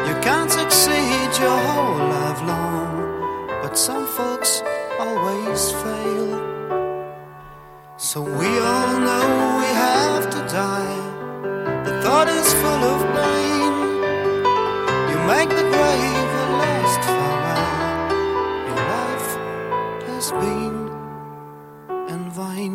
You can't succeed your whole life long, but some folks always fail. So we all know we have to die. The thought is full of pain. You make the grave a last farewell. Your life has been in vain.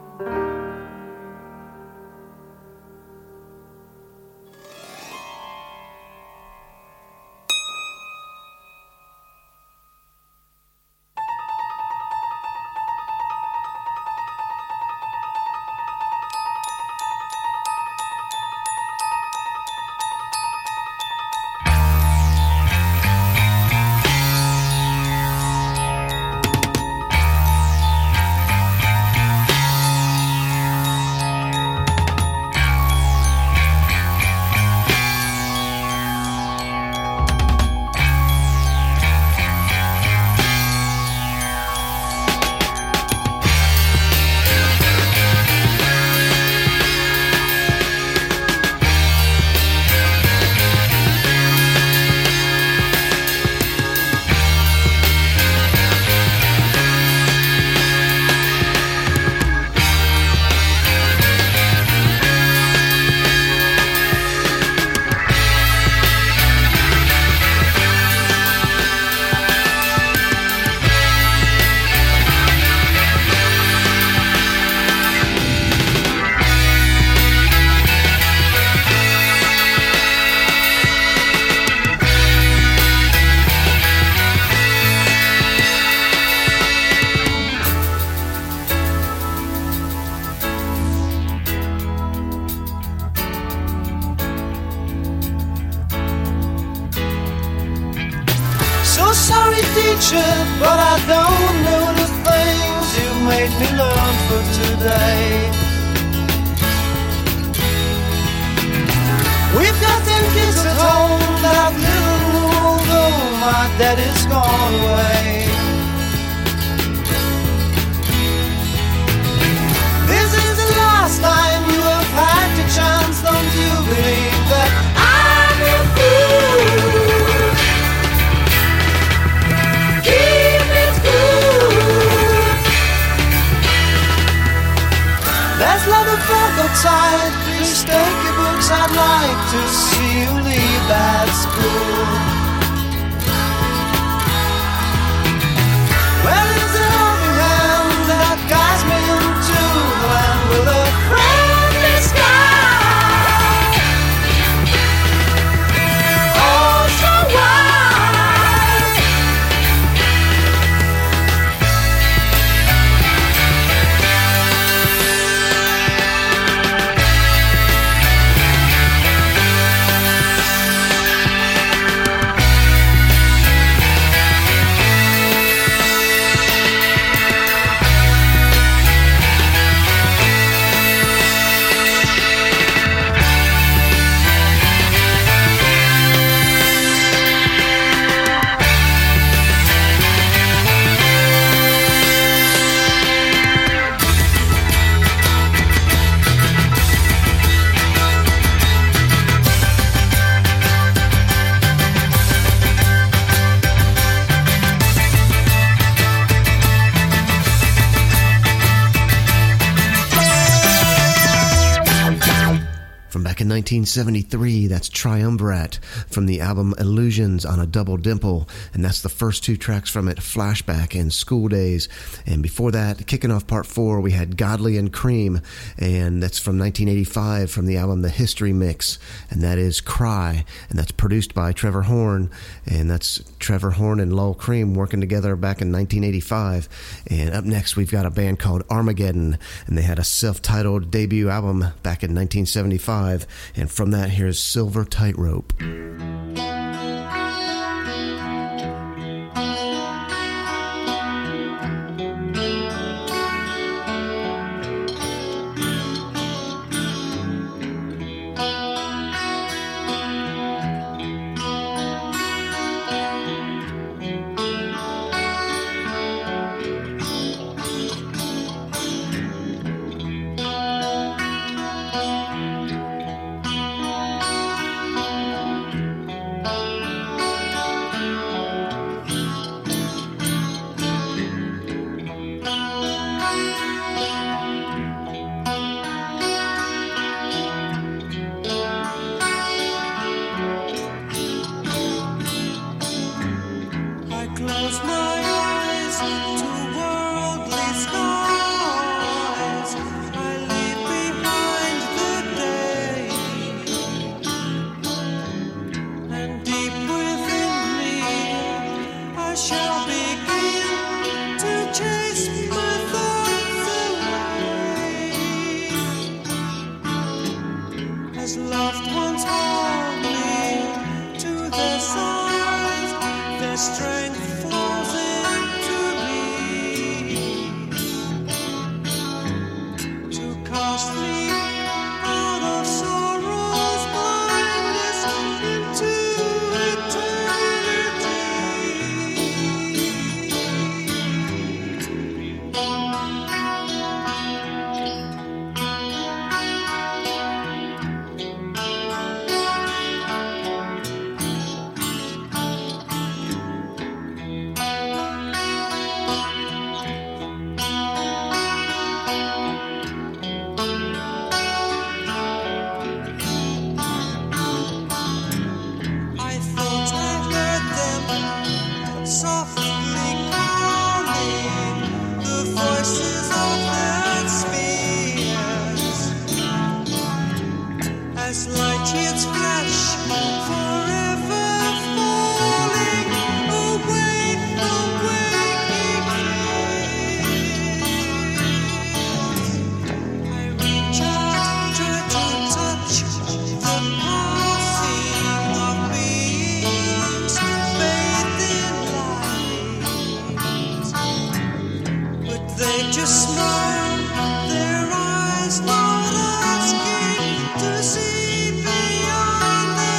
But I don't know the things you made me learn for today. We've got 10 kids at home that little although my daddy's gone away. This is the last time you have had the chance. Don't you believe that I'm a fool? There's a lot of folk outside. Please take your books. I'd like to see you leave that school. Well, it's a helping hand that guides me into the land with a friendly sky. Oh, so wide. In 1973, that's Triumvirate from the album Illusions on a Double Dimple, and that's the first two tracks from it, Flashback and School Days. And before that, kicking off part 4, we had Godley and Cream, and that's from 1985 from the album The History Mix, and that is Cry, and that's produced by Trevor Horn, and that's Trevor Horn and Lowell Cream working together back in 1985. And up next, we've got a band called Armageddon, and they had a self-titled debut album back in 1975. And from that, here's Silver Tightrope. close my eyes to worldly skies. I leave behind the day, and deep within me I shall begin to chase my thoughts away. As loved ones hold me to their sides, their strength flows into me to cast me out of sorrow's blindness into eternity. I thought I heard them softly calling, the voices of their spheres, as light years flash, forever falling away from waking fears. I reach out, try to touch the passing of beings bathed in light, but they just smile, their eyes not asking to see beyond their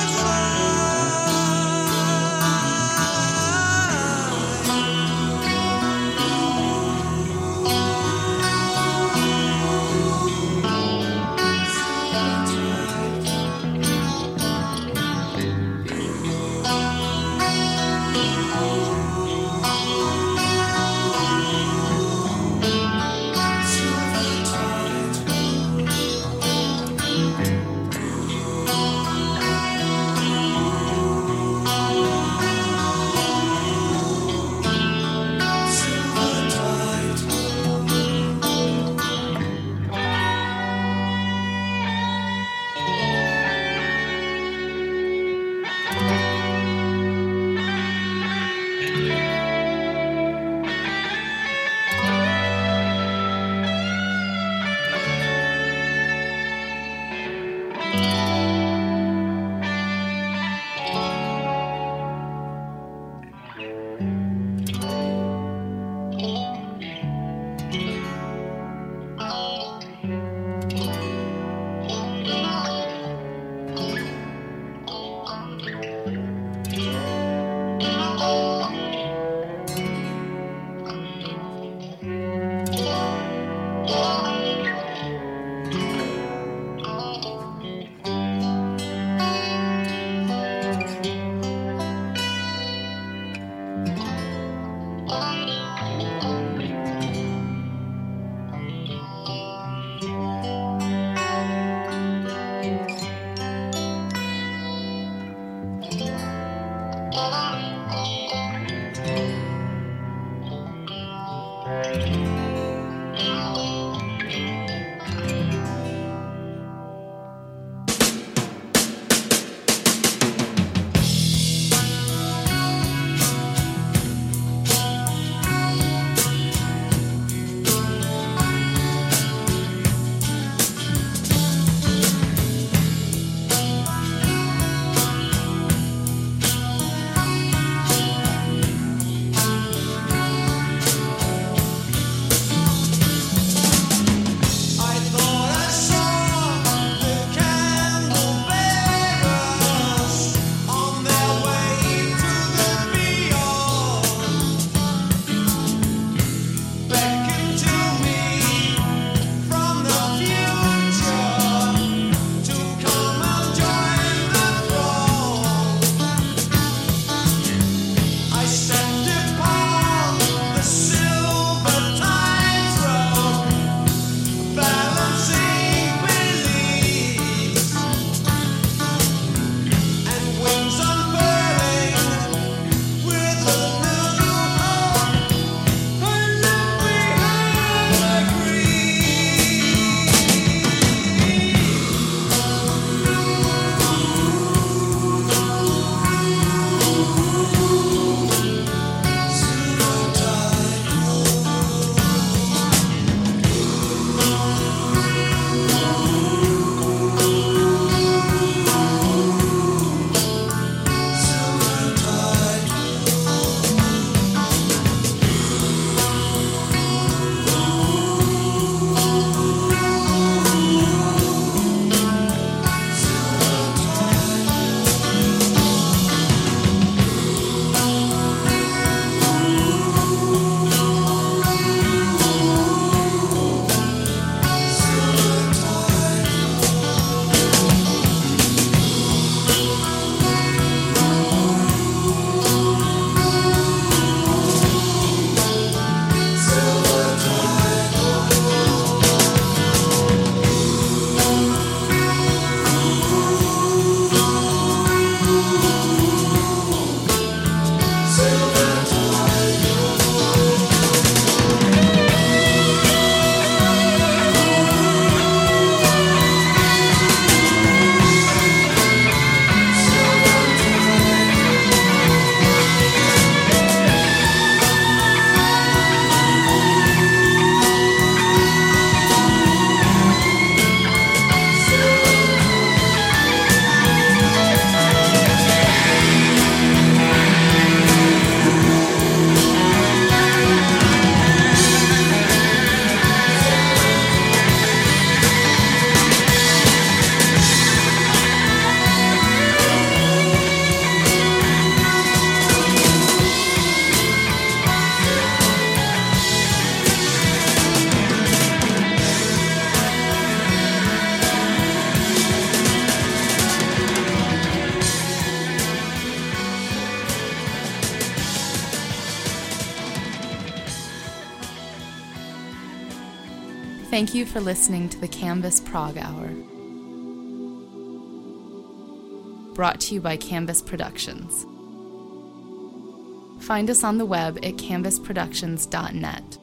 Thank you for listening to the Canvas Prog Hour. Brought to you by Canvas Productions. Find us on the web at canvasproductions.net.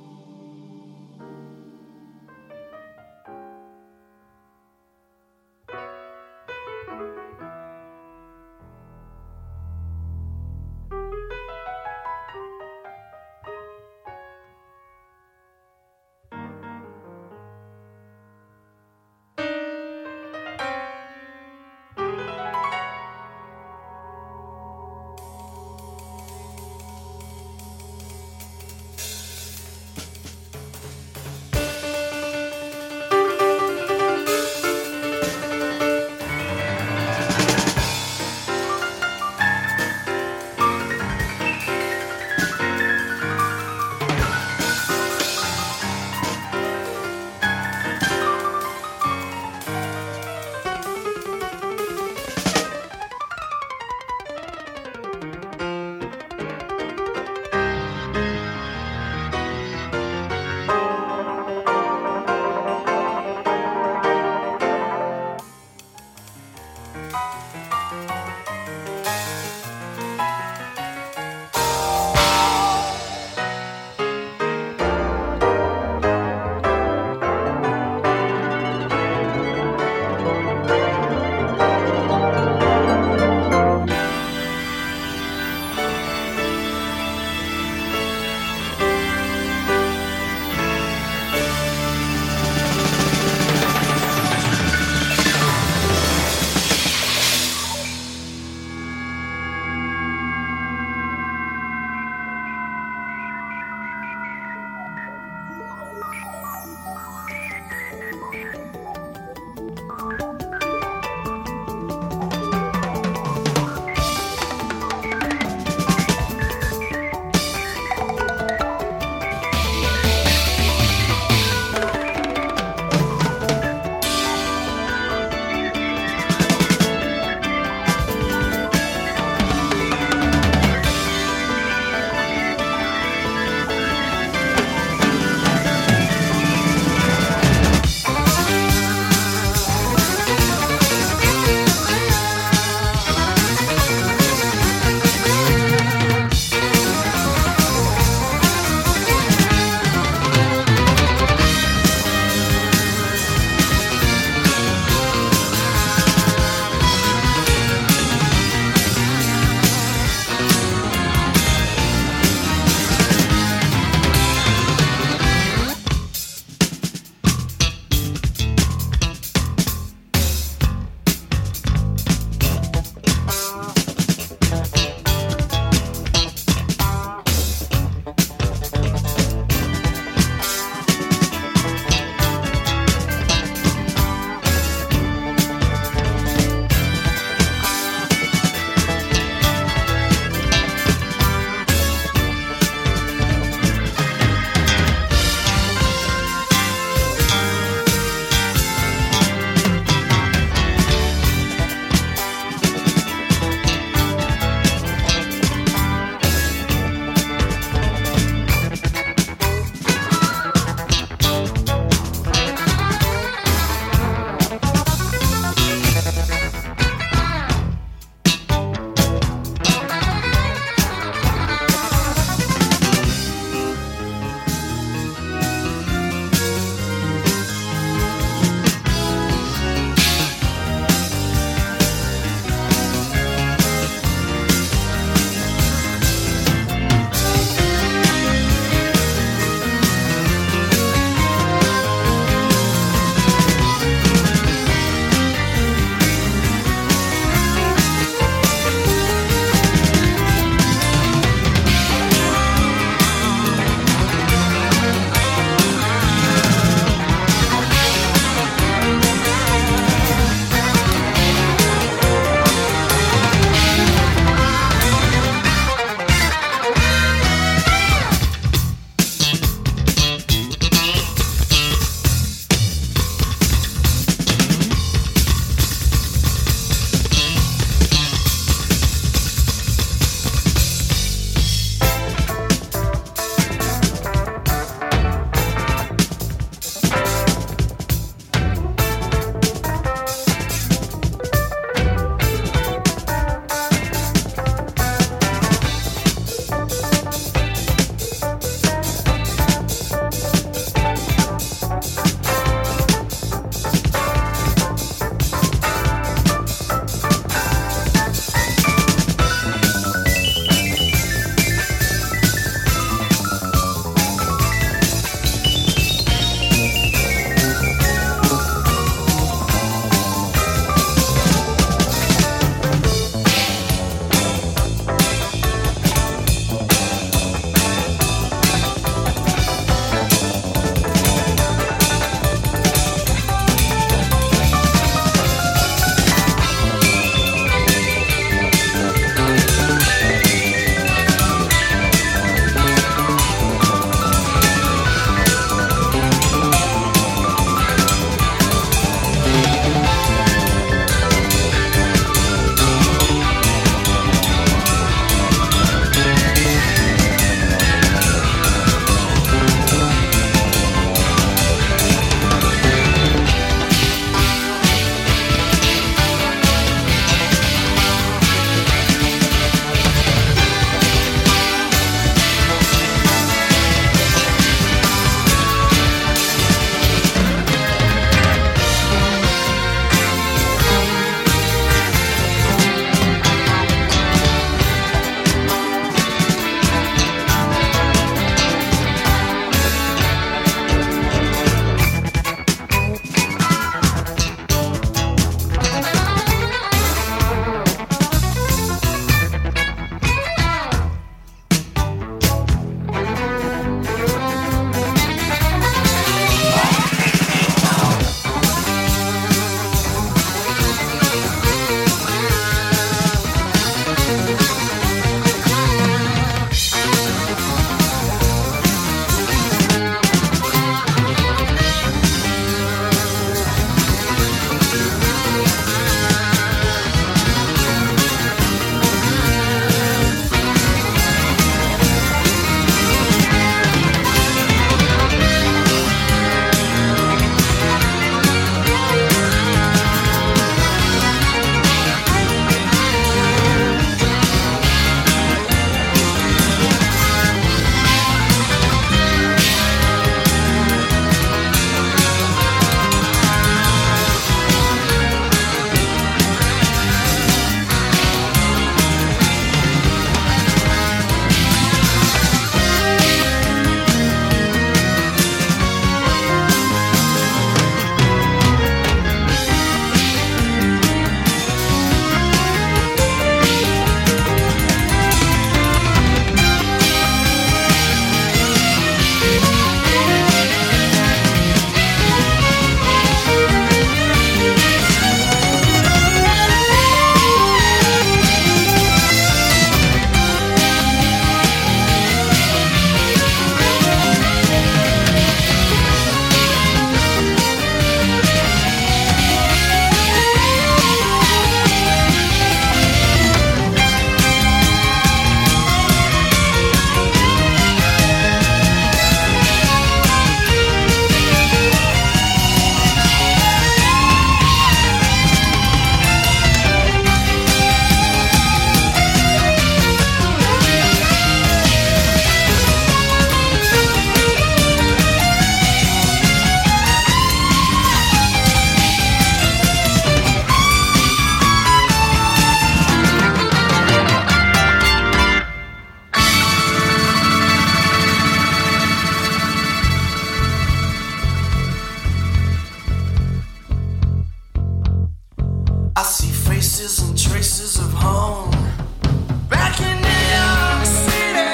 faces and traces of home. Back in New York City.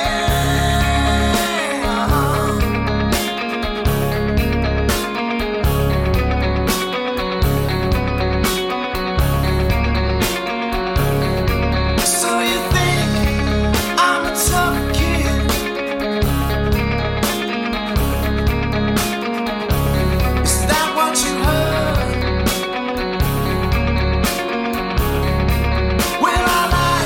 So you think I'm a tough kid? Is that what you heard? Well, I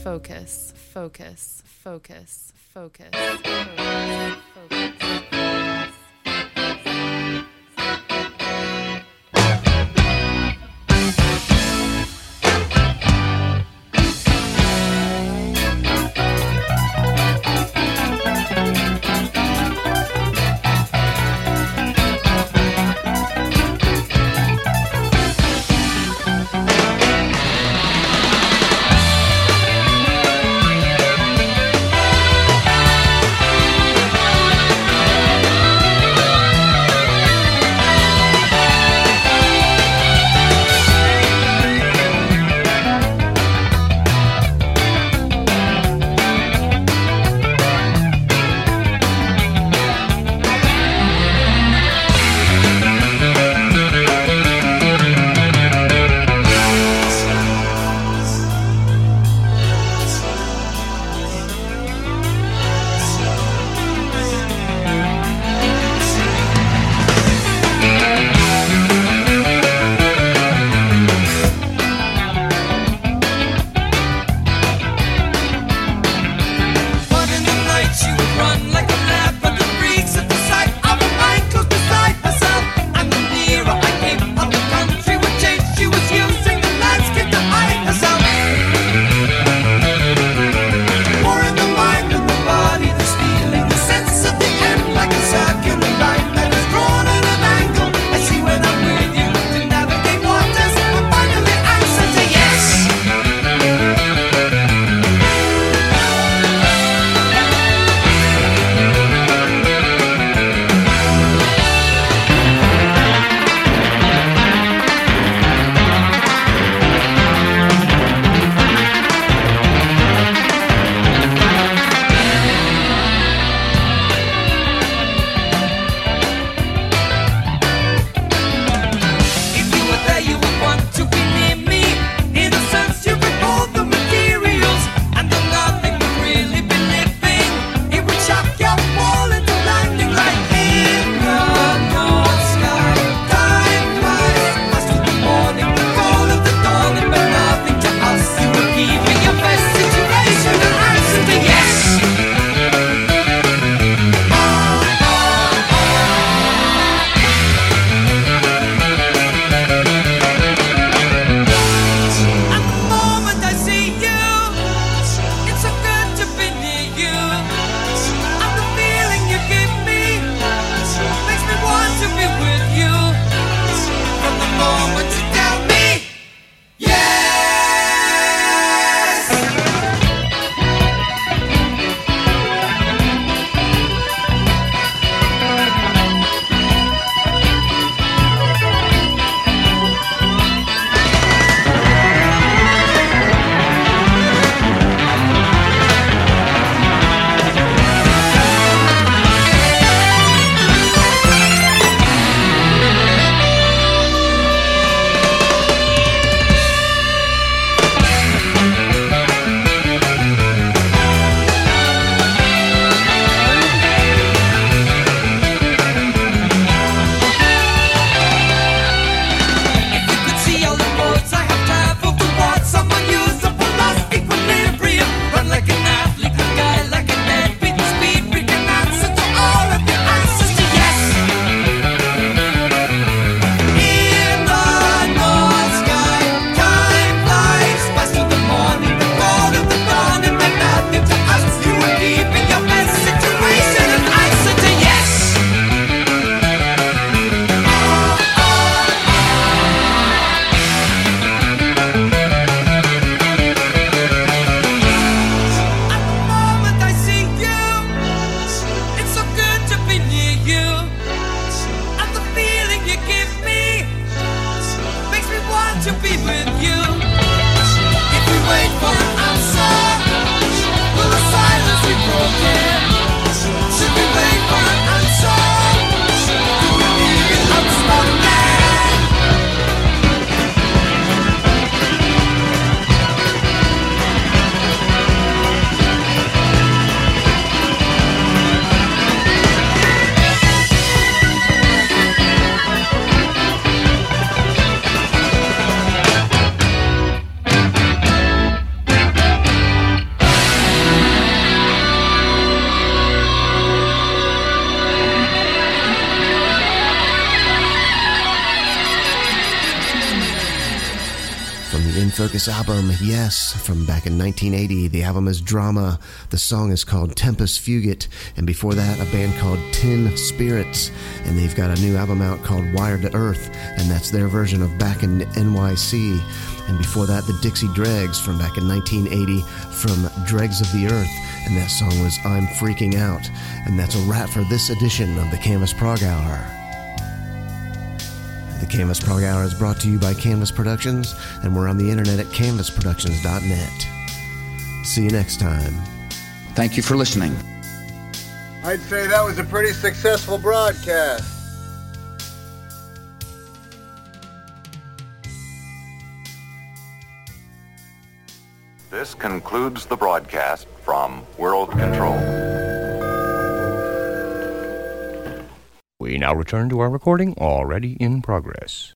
focus, focus, focus, focus, focus, focus. Focus album, Yes, from back in 1980. The album is Drama. The song is called Tempus Fugit. And before that, a band called Tin Spirits. And they've got a new album out called Wired to Earth. And that's their version of Back in NYC. And before that, the Dixie Dregs from back in 1980 from Dregs of the Earth. And that song was I'm Freaking Out. And that's a wrap for this edition of the Canvas Prog Hour. The Canvas Prog Hour is brought to you by Canvas Productions, and we're on the internet at canvasproductions.net. See you next time. Thank you for listening. I'd say that was a pretty successful broadcast. This concludes the broadcast from World Control. We now return to our recording already in progress.